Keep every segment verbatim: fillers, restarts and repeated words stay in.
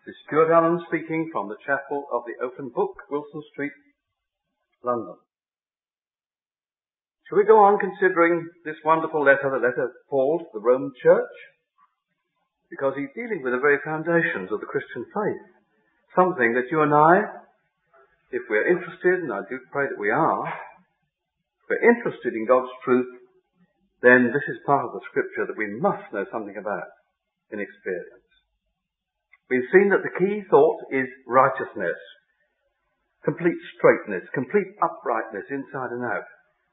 This is Stuart Allen speaking from the Chapel of the Open Book, Wilson Street, London. Shall we go on considering this wonderful letter, the letter of Paul to the Roman Church? Because he's dealing with the very foundations of the Christian faith. Something that you and I, if we're interested, and I do pray that we are, if we're interested in God's truth, then this is part of the scripture that we must know something about in experience. We've seen that the key thought is righteousness, complete straightness, complete uprightness inside and out.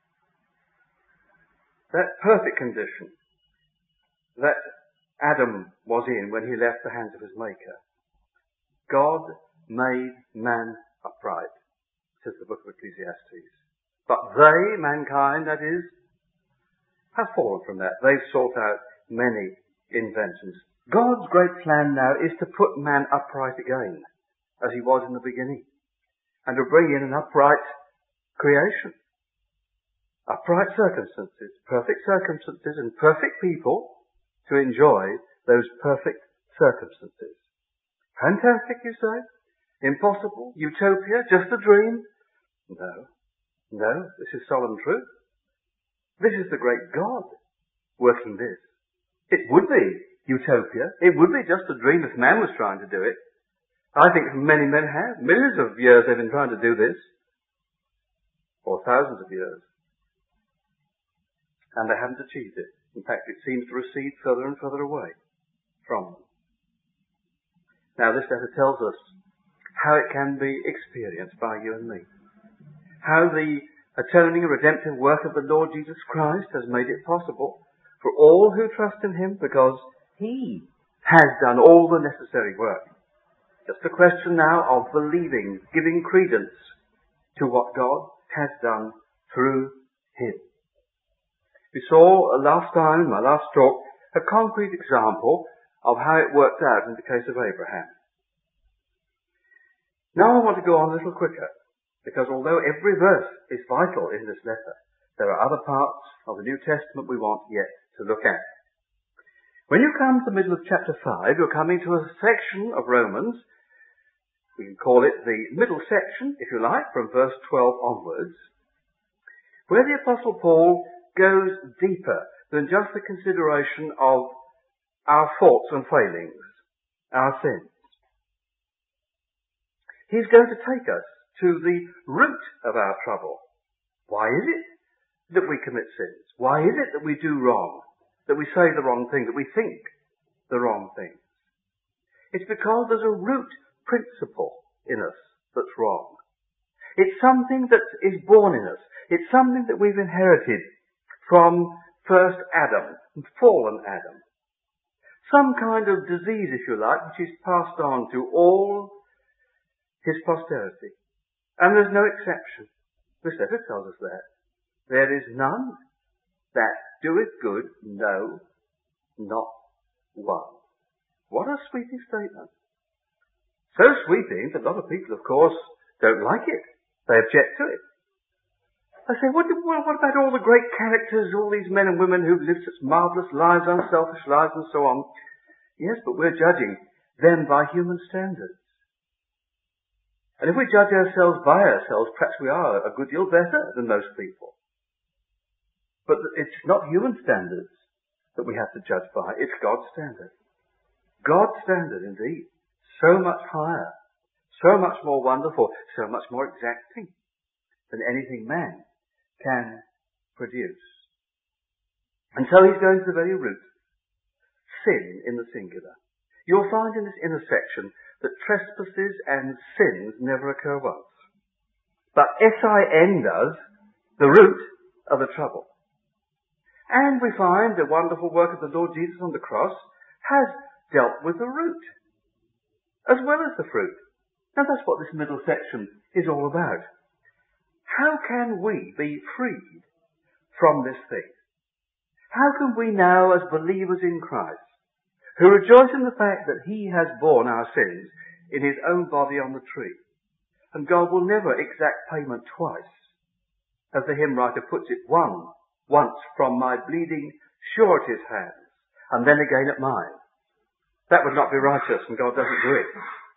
That perfect condition that Adam was in when he left the hands of his Maker. God made man upright, says the book of Ecclesiastes. But they, mankind that is, have fallen from that. They've sought out many inventions. God's great plan now is to put man upright again, as he was in the beginning, and to bring in an upright creation. Upright circumstances, perfect circumstances, and perfect people to enjoy those perfect circumstances. Fantastic, you say? Impossible? Utopia? Just a dream? No. No, this is solemn truth. This is the great God working this. It would be utopia. It would be just a dream if man was trying to do it. I think many men have. Millions of years they've been trying to do this. Or thousands of years. And they haven't achieved it. In fact, it seems to recede further and further away from them. Now, this letter tells us how it can be experienced by you and me. How the atoning and redemptive work of the Lord Jesus Christ has made it possible for all who trust in him, because he has done all the necessary work. Just a question now of believing, giving credence to what God has done through him. We saw last time, my last talk, a concrete example of how it worked out in the case of Abraham. Now I want to go on a little quicker, because although every verse is vital in this letter, there are other parts of the New Testament we want yet to look at. When you come to the middle of chapter five, you're coming to a section of Romans. We can call it the middle section, if you like, from verse twelve onwards, where the Apostle Paul goes deeper than just the consideration of our faults and failings, our sins. He's going to take us to the root of our trouble. Why is it that we commit sins? Why is it that we do wrong? That we say the wrong thing? That we think the wrong thing? It's because there's a root principle in us that's wrong. It's something that is born in us. It's something that we've inherited from first Adam, fallen Adam. Some kind of disease, if you like, which is passed on to all his posterity. And there's no exception. This letter tells us that. There is none that doeth good, no, not one. What a sweeping statement. So sweeping that a lot of people, of course, don't like it. They object to it. I say, what, what about all the great characters, all these men and women who've lived such marvellous lives, unselfish lives and so on? Yes, but we're judging them by human standards. And if we judge ourselves by ourselves, perhaps we are a good deal better than most people. But it's not human standards that we have to judge by, it's God's standard. God's standard, indeed. So much higher, so much more wonderful, so much more exacting than anything man can produce. And so he's going to the very root. Sin in the singular. You'll find in this intersection that trespasses and sins never occur once. But S I N does, the root of the trouble. And we find the wonderful work of the Lord Jesus on the cross has dealt with the root, as well as the fruit. Now that's what this middle section is all about. How can we be freed from this thing? How can we now, as believers in Christ, who rejoice in the fact that he has borne our sins in his own body on the tree, and God will never exact payment twice, as the hymn writer puts it, one, once from my bleeding surety's hands, and then again at mine. That would not be righteous, and God doesn't do it.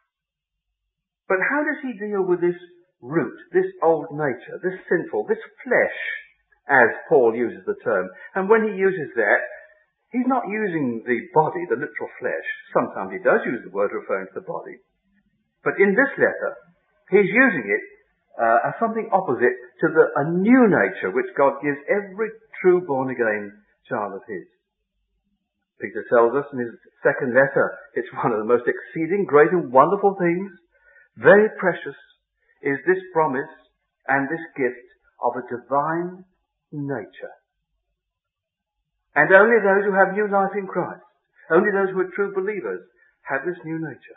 But how does he deal with this root, this old nature, this sinful, this flesh, as Paul uses the term? And when he uses that, he's not using the body, the literal flesh. Sometimes he does use the word referring to the body. But in this letter, he's using it uh, as something opposite to the, a new nature which God gives every true born-again child of his. Peter tells us in his second letter, it's one of the most exceeding great and wonderful things, very precious, is this promise and this gift of a divine nature. And only those who have new life in Christ, only those who are true believers, have this new nature.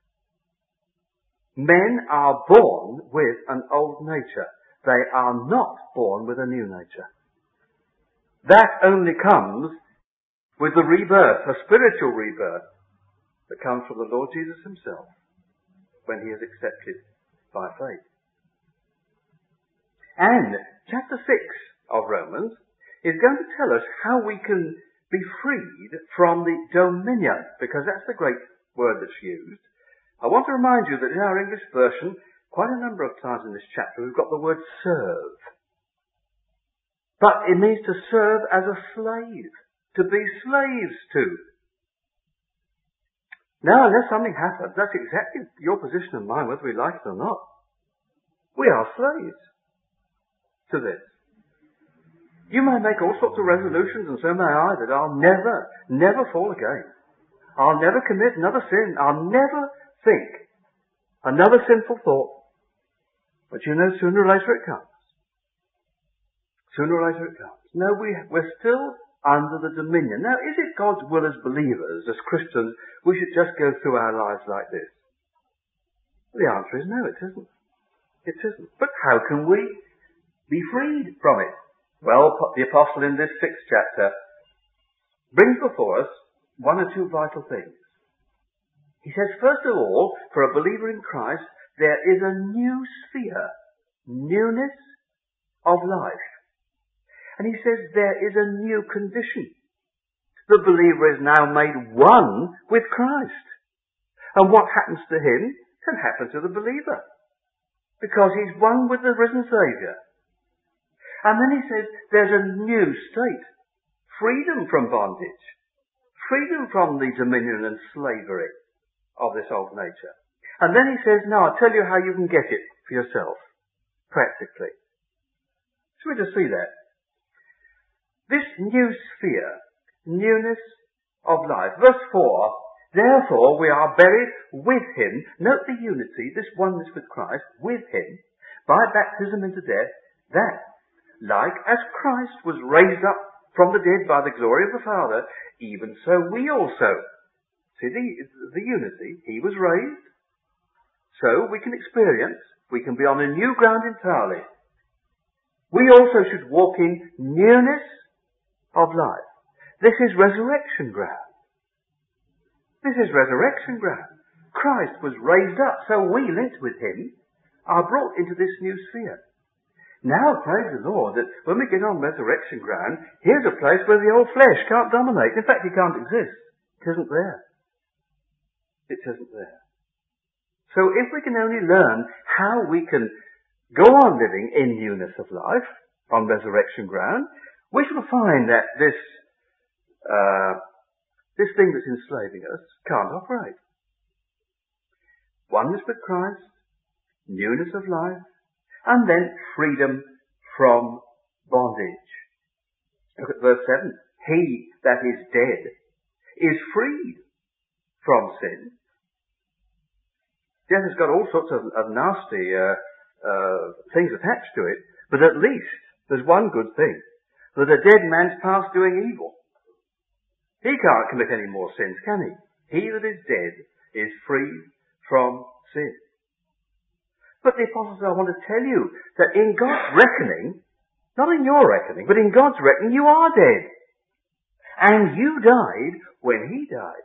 Men are born with an old nature. They are not born with a new nature. That only comes with the rebirth, a spiritual rebirth, that comes from the Lord Jesus himself when he is accepted by faith. And chapter six of Romans is going to tell us how we can be freed from the dominion, because that's the great word that's used. I want to remind you that in our English version, quite a number of times in this chapter, we've got the word serve. But it means to serve as a slave, to be slaves to. Now, unless something happens, that's exactly your position and mine, whether we like it or not. We are slaves to this. You may make all sorts of resolutions, and so may I, that I'll never, never fall again. I'll never commit another sin. I'll never think another sinful thought. But you know, sooner or later it comes. Sooner or later it comes. No, we, we're still under the dominion. Now, is it God's will as believers, as Christians, we should just go through our lives like this? The answer is no, it isn't. It isn't. But how can we be freed from it? Well, the apostle in this sixth chapter brings before us one or two vital things. He says, first of all, for a believer in Christ, there is a new sphere, newness of life. And he says there is a new condition. The believer is now made one with Christ. And what happens to him can happen to the believer, because he's one with the risen Saviour. And then he says there's a new state, freedom from bondage, freedom from the dominion and slavery of this old nature. And then he says, now I'll tell you how you can get it for yourself, practically. So we just see that. This new sphere, newness of life. Verse four, therefore we are buried with him. Note the unity, this oneness with Christ, with him, by baptism into death, that, like as Christ was raised up from the dead by the glory of the Father, even so we also. See the, the unity. He was raised, so we can experience, we can be on a new ground entirely. We also should walk in newness of life. This is resurrection ground. This is resurrection ground. Christ was raised up, so we, linked with him, are brought into this new sphere. Now, praise the Lord, that when we get on resurrection ground, here's a place where the old flesh can't dominate. In fact, it can't exist. It isn't there. It isn't there. So if we can only learn how we can go on living in newness of life on resurrection ground, we shall find that this uh, this thing that's enslaving us can't operate. Oneness with Christ, newness of life, and then freedom from bondage. Look at verse seven. He that is dead is freed from sin. Death has got all sorts of, of nasty uh, uh, things attached to it, but at least there's one good thing, that a dead man's past doing evil. He can't commit any more sins, can he? He that is dead is free from sin. But the apostles, I want to tell you that in God's reckoning, not in your reckoning, but in God's reckoning, you are dead. And you died when he died.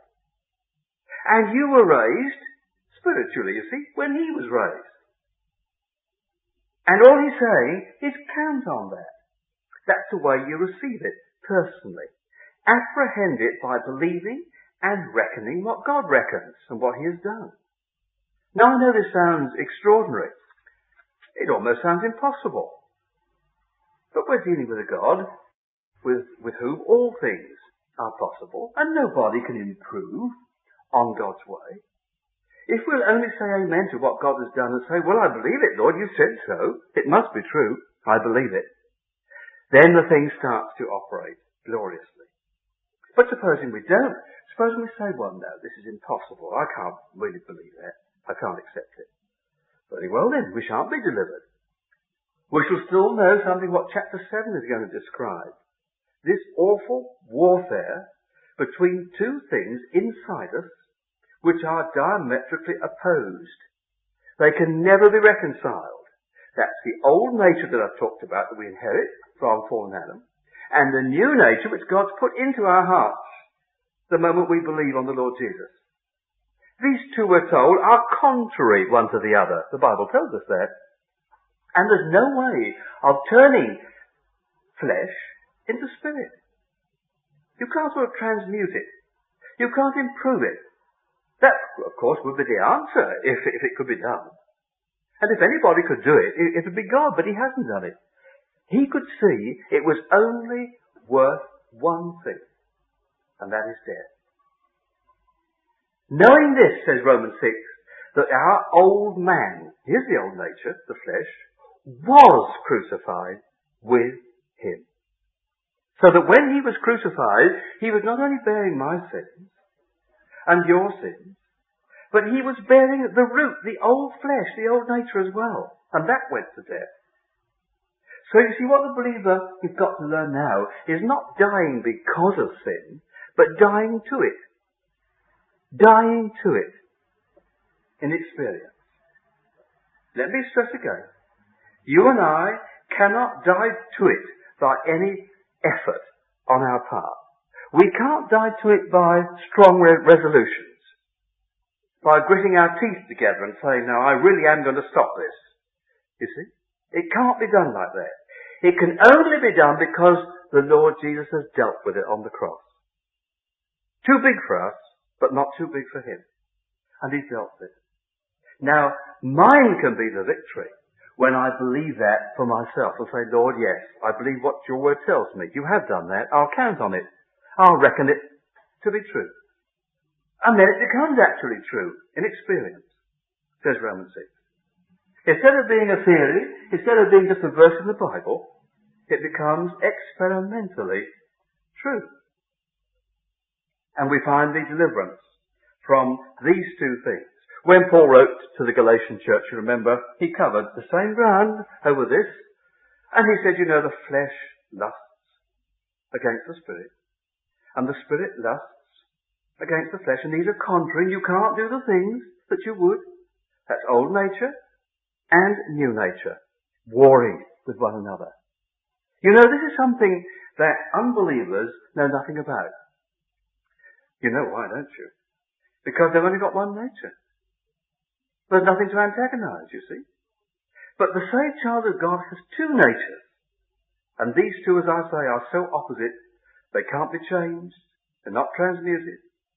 And you were raised spiritually, you see, when he was raised. And all he's saying is count on that. That's the way you receive it, personally. Apprehend it by believing and reckoning what God reckons and what he has done. Now I know this sounds extraordinary. It almost sounds impossible. But we're dealing with a God with, with whom all things are possible, and nobody can improve on God's way. If we'll only say amen to what God has done and say, well, I believe it, Lord, you said so. It must be true. I believe it. Then the thing starts to operate gloriously. But supposing we don't, supposing we say, well, no, this is impossible. I can't really believe that. I can't accept it. Very well then, we shan't be delivered. We shall still know something what chapter seven is going to describe. This awful warfare between two things inside us which are diametrically opposed. They can never be reconciled. That's the old nature that I've talked about that we inherit from fallen Adam, and the new nature which God's put into our hearts the moment we believe on the Lord Jesus. These two, we're told, are contrary one to the other. The Bible tells us that. And there's no way of turning flesh into spirit. You can't sort of transmute it. You can't improve it. That, of course, would be the answer if, if it could be done. And if anybody could do it, it would be God, but he hasn't done it. He could see it was only worth one thing, and that is death. Knowing this, says Romans six, that our old man, here's the old nature, the flesh, was crucified with him. So that when he was crucified, he was not only bearing my sins and your sins, but he was bearing the root, the old flesh, the old nature as well. And that went to death. So you see, what the believer has got to learn now is not dying because of sin, but dying to it. Dying to it in experience. Let me stress again. You and I cannot die to it by any effort on our part. We can't die to it by strong re- resolutions. By gritting our teeth together and saying, no, I really am going to stop this. You see? It can't be done like that. It can only be done because the Lord Jesus has dealt with it on the cross. Too big for us, but not too big for him. And he's dealt with it. Now, mine can be the victory when I believe that for myself and say, Lord, yes, I believe what your word tells me. You have done that. I'll count on it. I'll reckon it to be true. And then it becomes actually true in experience, says Romans six. Instead of being a theory, instead of being just a verse in the Bible, it becomes experimentally true. And we find the deliverance from these two things. When Paul wrote to the Galatian church, you remember, he covered the same ground over this. And he said, you know, the flesh lusts against the spirit. And the spirit lusts against the flesh. And these are contrary. You can't do the things that you would. That's old nature and new nature, warring with one another. You know, this is something that unbelievers know nothing about. You know why, don't you? Because they've only got one nature. There's nothing to antagonize, you see. But the saved child of God has two natures. And these two, as I say, are so opposite, they can't be changed. They're not transmuted.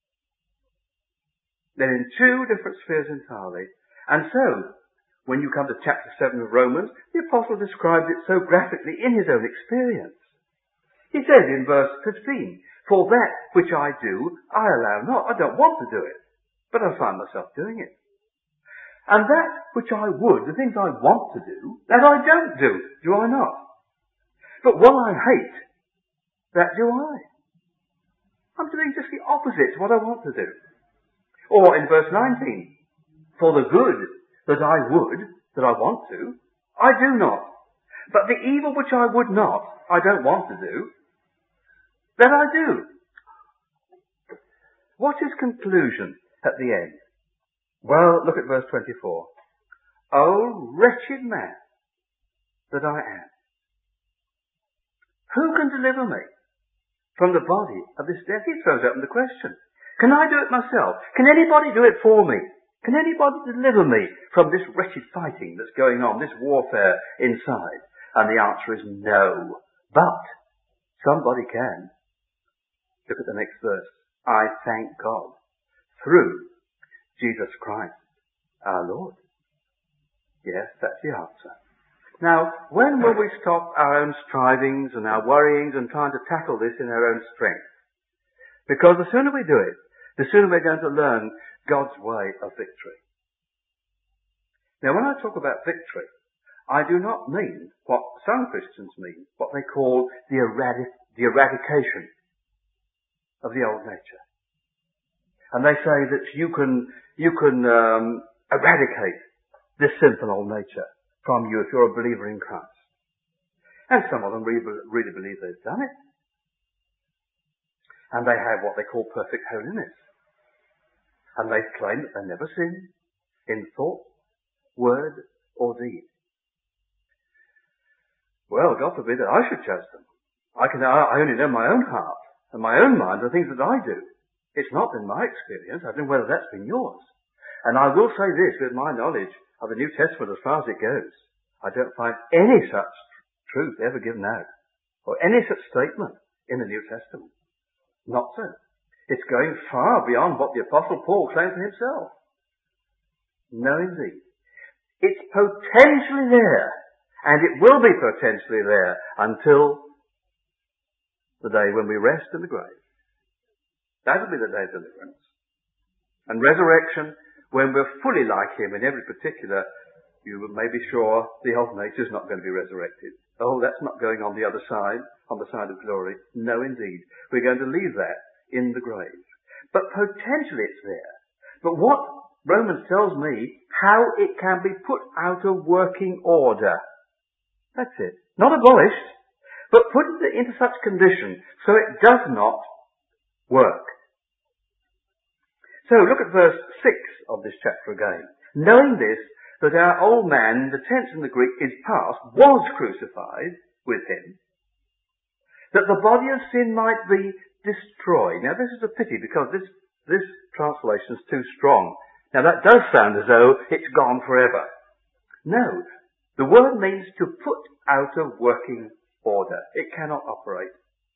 They're in two different spheres entirely. And so, when you come to chapter seven of Romans, the apostle describes it so graphically in his own experience. He says in verse fifteen, for that which I do, I allow not. I don't want to do it, but I find myself doing it. And that which I would, the things I want to do, that I don't do, do I not? But what I hate, that do I. I'm doing just the opposite to what I want to do. Or in verse nineteen, for the good that I would, that I want to, I do not. But the evil which I would not, I don't want to do, that I do. What is conclusion at the end? Well, look at verse twenty-four. O wretched man that I am. Who can deliver me from the body of this death? He throws open the question. Can I do it myself? Can anybody do it for me? Can anybody deliver me from this wretched fighting that's going on, this warfare inside? And the answer is no. But somebody can. Look at the next verse. I thank God through Jesus Christ Our Lord. Yes, that's the answer. Now, when will we stop our own strivings and our worryings and trying to tackle this in our own strength? Because the sooner we do it, the sooner we're going to learn God's way of victory. Now, when I talk about victory, I do not mean what some Christians mean, what they call the, eradic- the eradication of the old nature. And they say that you can, you can um, eradicate this sinful old nature from you if you're a believer in Christ. And some of them really, really believe they've done it. And they have what they call perfect holiness. And they claim that they never sin in thought, word, or deed. Well, God forbid that I should judge them. I can, I only know my own heart and my own mind, the things that I do. It's not been my experience. I don't know whether that's been yours. And I will say this with my knowledge of the New Testament as far as it goes. I don't find any such truth ever given out, or any such statement in the New Testament. Not so. It's going far beyond what the Apostle Paul claimed for himself. No, indeed. It's potentially there, and it will be potentially there until the day when we rest in the grave. That'll be the day of deliverance. And resurrection, when we're fully like him in every particular, you may be sure the old nature is not going to be resurrected. Oh, that's not going on the other side, on the side of glory. No, indeed. We're going to leave that in the grave. But potentially it's there. But what Romans tells me, how it can be put out of working order. That's it. Not abolished, but put into such condition so it does not work. So look at verse six of this chapter again. Knowing this, that our old man, the tense in the Greek is past, was crucified with him, that the body of sin might be destroyed. Now this is a pity because this, this translation is too strong. Now that does sound as though it's gone forever. No, the word means to put out of working order. It cannot operate.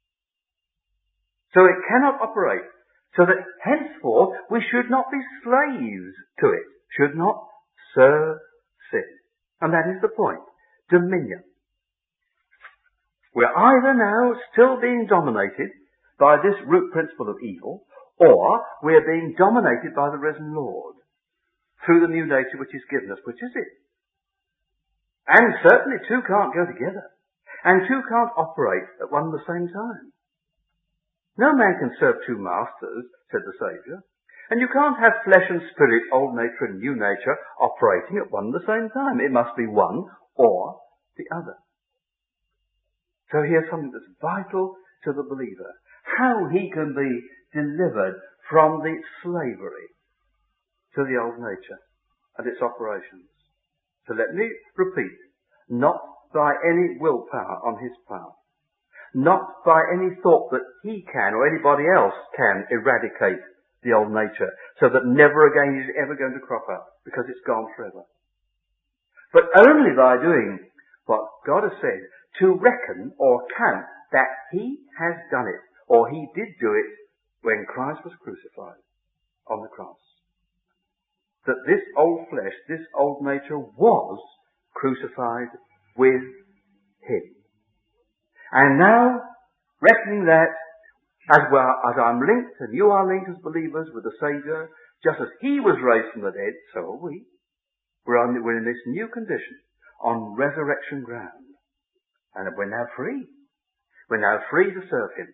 So it cannot operate. So that henceforth we should not be slaves to it. Should not serve sin. And that is the point. Dominion. We're either now still being dominated by this root principle of evil, or we're being dominated by the risen Lord through the new nature which is given us. Which is it? And certainly two can't go together. And two can't operate at one and the same time. No man can serve two masters, said the Saviour. And you can't have flesh and spirit, old nature and new nature, operating at one and the same time. It must be one or the other. So here's something that's vital to the believer. How he can be delivered from the slavery to the old nature and its operations. So let me repeat, not by any willpower on his part, not by any thought that he can or anybody else can eradicate the old nature so that never again is it ever going to crop up because it's gone forever. But only by doing what God has said, to reckon or count that he has done it, or he did do it when Christ was crucified on the cross. That this old flesh, this old nature was crucified with him. And now, reckoning that as well as I'm linked and you are linked as believers with the Saviour, just as he was raised from the dead, so are we. We're, on, we're in this new condition on resurrection ground. And we're now free. We're now free to serve him.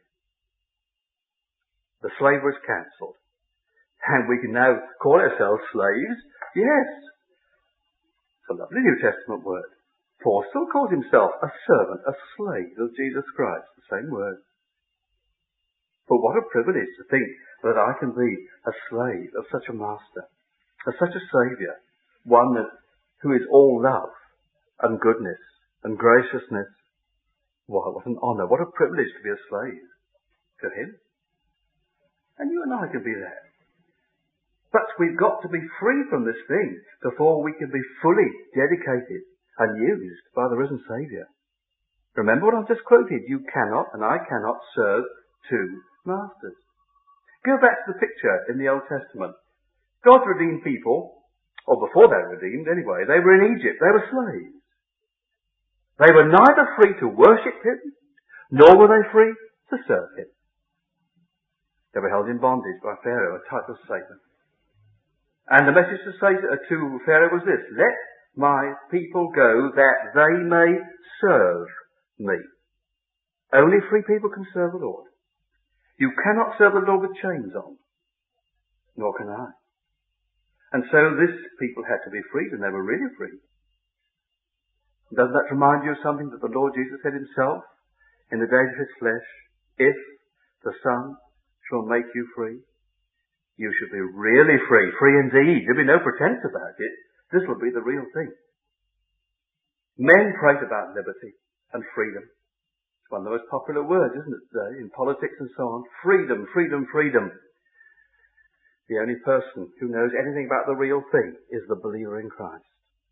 The slave was cancelled. And we can now call ourselves slaves. Yes. It's a lovely New Testament word. Paul still calls himself a servant, a slave of Jesus Christ. The same word. But what a privilege to think that I can be a slave of such a master, of such a Saviour, one that, who is all love and goodness and graciousness. Why, what an honour, what a privilege to be a slave to him. And you and I can be that. But we've got to be free from this thing before we can be fully dedicated and used by the risen Saviour. Remember what I've just quoted. You cannot and I cannot serve two masters. Go back to the picture in the Old Testament. God's redeemed people or before they were redeemed anyway, they were in Egypt. They were slaves. They were neither free to worship him, nor were they free to serve him. They were held in bondage by Pharaoh, a type of Satan. And the message to Satan, uh, to Pharaoh was this: let my people go that they may serve me. Only free people can serve the Lord. You cannot serve the Lord with chains on, nor can I. And so this people had to be freed, and they were really free. Doesn't that remind you of something that the Lord Jesus said himself in the days of his flesh? If the Son shall make you free, you shall be really free, free indeed. There'll be no pretense about it. This will be the real thing. Men prate about liberty and freedom. It's one of the most popular words, isn't it, today, in politics and so on. Freedom, freedom, freedom. The only person who knows anything about the real thing is the believer in Christ.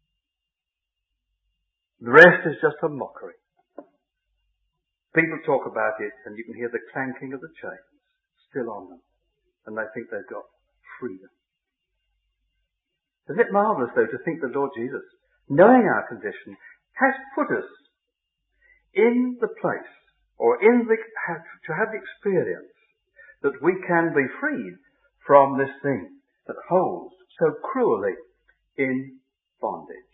The rest is just a mockery. People talk about it and you can hear the clanking of the chains still on them, and they think they've got freedom. Isn't it marvellous, though, to think the Lord Jesus, knowing our condition, has put us in the place, or in the, to have the experience that we can be freed from this thing that holds so cruelly in bondage.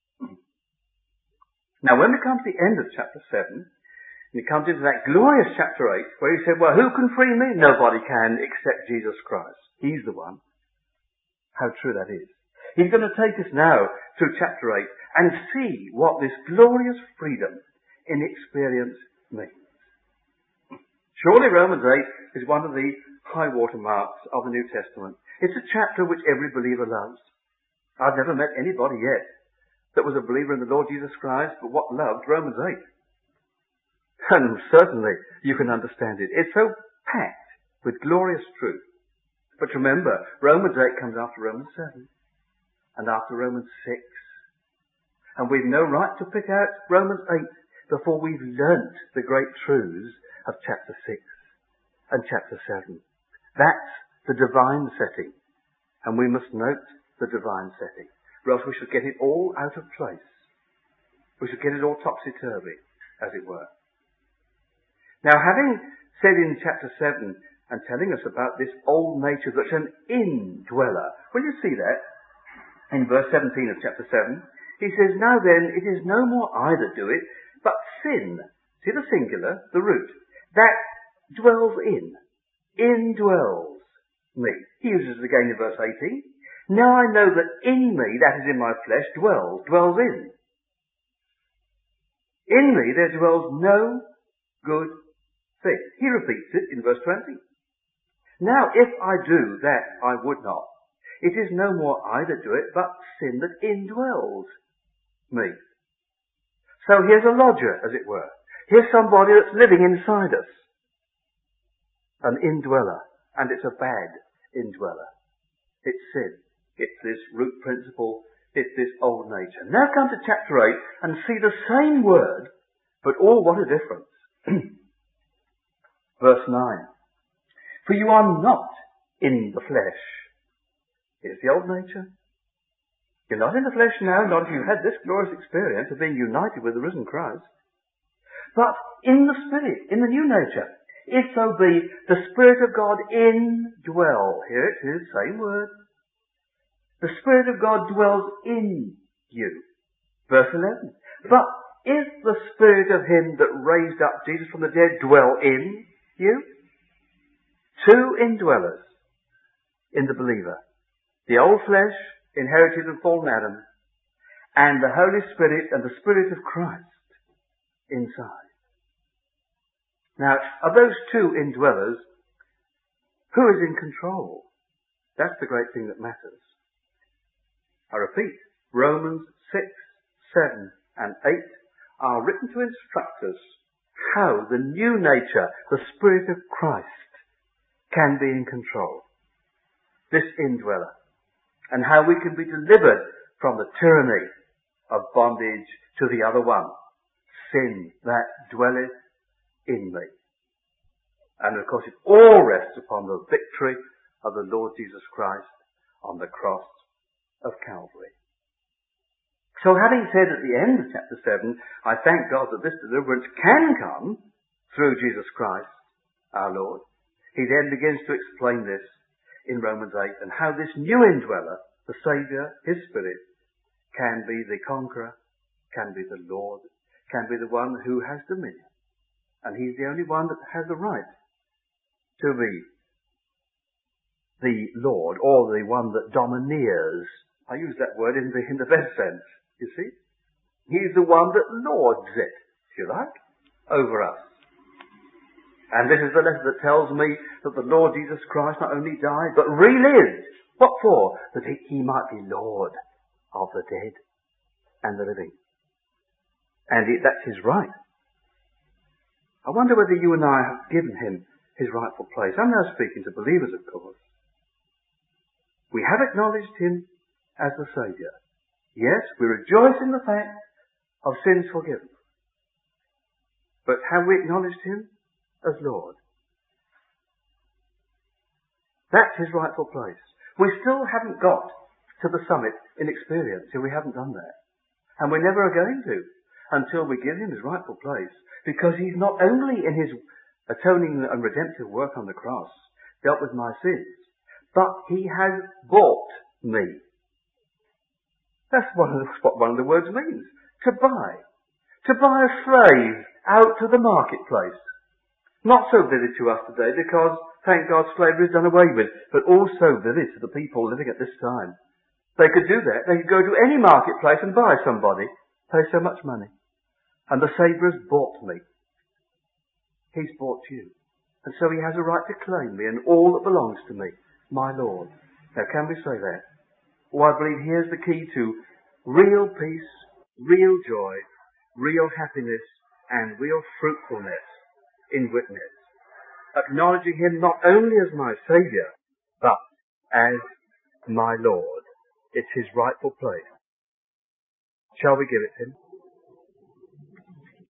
Now, when we come to the end of chapter seven, and it comes into that glorious chapter eight, where he said, well, who can free me? Nobody can except Jesus Christ. He's the one. How true that is. He's going to take us now through chapter eight and see what this glorious freedom in experience means. Surely Romans eight is one of the high water marks of the New Testament. It's a chapter which every believer loves. I've never met anybody yet that was a believer in the Lord Jesus Christ, but what loved Romans eight. And certainly you can understand it. It's so packed with glorious truth. But remember, Romans eight comes after Romans seven and after Romans six. And we've no right to pick out Romans eight before we've learnt the great truths of chapter six and chapter seven. That's the divine setting. And we must note the divine setting, or else we should get it all out of place. We should get it all topsy-turvy, as it were. Now, having said in chapter seven and telling us about this old nature that's an indweller, will you see that? In verse seventeen of chapter seven, he says, now then, it is no more I that do it, but sin. See the singular, the root, that dwells in, indwells me. He uses it again in verse eighteen. Now I know that in me, that is in my flesh, dwells, dwells in. In me there dwells no good thing. He repeats it in verse twenty. Now if I do that I would not, it is no more I that do it, but sin that indwells me. So here's a lodger, as it were. Here's somebody that's living inside us. An indweller. And it's a bad indweller. It's sin. It's this root principle. It's this old nature. Now come to chapter eight and see the same word, but oh, what a difference. Verse nine. For you are not in the flesh. Here's the old nature. You're not in the flesh now, not if you had this glorious experience of being united with the risen Christ, but in the Spirit, in the new nature. If so be the Spirit of God indwell. Here it is, same word. The Spirit of God dwells in you. Verse eleven. But if the Spirit of Him that raised up Jesus from the dead dwell in you, two indwellers in the believer. The old flesh, inherited of fallen Adam, and the Holy Spirit and the Spirit of Christ inside. Now, of those two indwellers, who is in control? That's the great thing that matters. I repeat, Romans six, seven and eight are written to instruct us how the new nature, the Spirit of Christ, can be in control. This indweller. And how we can be delivered from the tyranny of bondage to the other one, sin that dwelleth in me. And of course it all rests upon the victory of the Lord Jesus Christ on the cross of Calvary. So having said at the end of chapter seven, I thank God that this deliverance can come through Jesus Christ, our Lord, he then begins to explain this in Romans eight, and how this new indweller, the Saviour, his Spirit, can be the conqueror, can be the Lord, can be the one who has dominion. And he's the only one that has the right to be the Lord, or the one that domineers. I use that word in the, in the best sense, you see. He's the one that lords it, if you like, over us. And this is the letter that tells me that the Lord Jesus Christ not only died, but relived. What for? That he, he might be Lord of the dead and the living. And it, that's his right. I wonder whether you and I have given him his rightful place. I'm now speaking to believers, of course. We have acknowledged him as the Saviour. Yes, we rejoice in the fact of sins forgiven. But have we acknowledged him as Lord? That's his rightful place. We still haven't got to the summit in experience, so we haven't done that. And we never are going to until we give him his rightful place, because he's not only in his atoning and redemptive work on the cross dealt with my sins, but he has bought me. That's what one of the words means. To buy. To buy a slave out to the marketplace. Not so vivid to us today because, thank God, slavery is done away with, but also vivid to the people living at this time. They could do that. They could go to any marketplace and buy somebody, pay so much money. And the Saviour has bought me. He's bought you. And so he has a right to claim me and all that belongs to me, my Lord. Now, can we say that? Well, I believe here's the key to real peace, real joy, real happiness, and real fruitfulness in witness. Acknowledging him not only as my Saviour, but as my Lord. It's his rightful place. Shall we give it him?